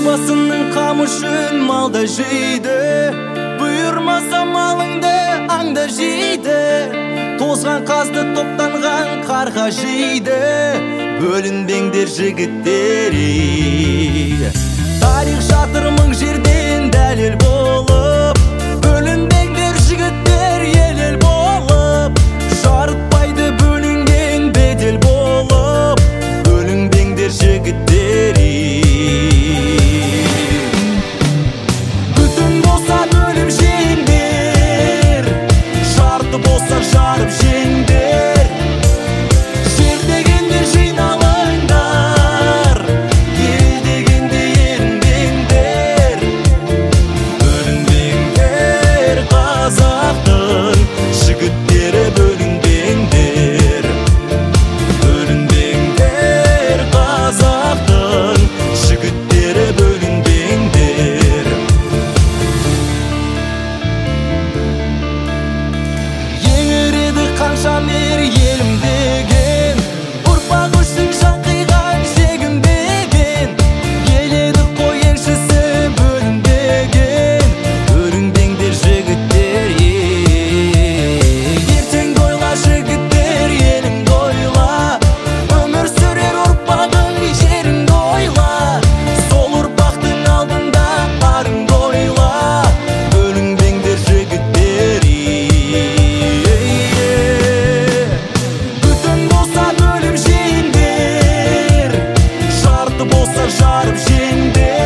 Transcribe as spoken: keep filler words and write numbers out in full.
Отбасының қамышын малда жейді, бұйырмаса малыңды аңда жейді. Тозған қазды топтанған қарға жейді, бөлінбеңдер жігіттері. Тарих жатыр мың жерден дәлел болып, бөлінбеңдер жігіттер ел-ел болып. Жарытпайды бөлінген бедел болып, бөлінбеңдер жігіттері. Бүтін болса бөлім жеңдер, жарты болса жарып жеңдер. Жер дегенде жиналыңдар, ел дегенде ерінбеңдер. Бөлінбеңдер қазақтың жігіттері, бөлінбеңдер. Бөлінбеңдер қазақтың жігіттері, бөлінбеңдер. Еңіреді қанша мер елім деген, ұрпақ үшін жан қиған жегім деген. Еледі қой еншісі бөлінбеген, бөлінбеңдер жігіттер. Ертеңді ойла жігіттер, еліңді ойла, өмір сүрер ұрпағың жеріңді ойла. Сол ұрпақтың алдында барыңды ойла, бөлінбеңдер жігіттер. Бүтін болса бөлім жеңдер, жарты болса жарып жеңдер.